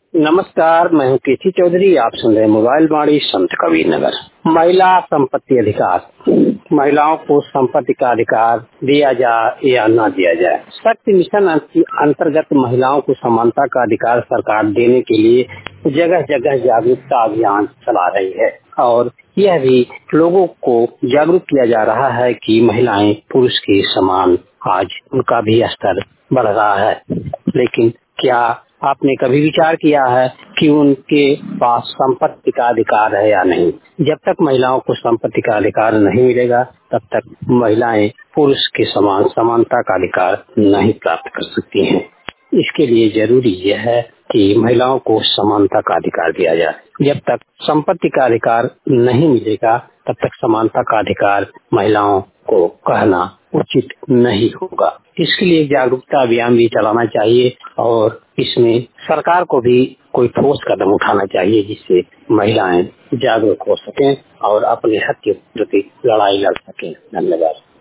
नमस्कार, मैं हूँ केसी चौधरी। आप सुन रहे हैं मोबाइल वाणी संत कबीर नगर। महिला संपत्ति अधिकार, महिलाओं को संपत्ति का अधिकार दिया जाए या न दिया जाए। शक्ति मिशन अंतर्गत महिलाओं को समानता का अधिकार सरकार देने के लिए जगह जगह जागरूकता अभियान चला रही है और यह भी लोगों को जागरूक किया जा रहा है कि महिलाएं पुरुष के समान आज उनका भी स्तर बढ़ रहा है। लेकिन क्या आपने कभी विचार किया है कि उनके पास संपत्ति का अधिकार है या नहीं? जब तक महिलाओं को संपत्ति का अधिकार नहीं मिलेगा तब तक महिलाएं पुरुष के समान समानता का अधिकार नहीं प्राप्त कर सकती हैं। इसके लिए जरूरी यह है कि महिलाओं को समानता का अधिकार दिया जाए। जब तक संपत्ति का अधिकार नहीं मिलेगा तब तक समानता का अधिकार महिलाओं को कहना उचित नहीं होगा। इसके लिए जागरूकता अभियान भी चलाना चाहिए और इसमें सरकार को भी कोई ठोस कदम उठाना चाहिए जिससे महिलाएं जागरूक हो सकें और अपने हक के प्रति लड़ाई लड़ सकें। धन्यवाद।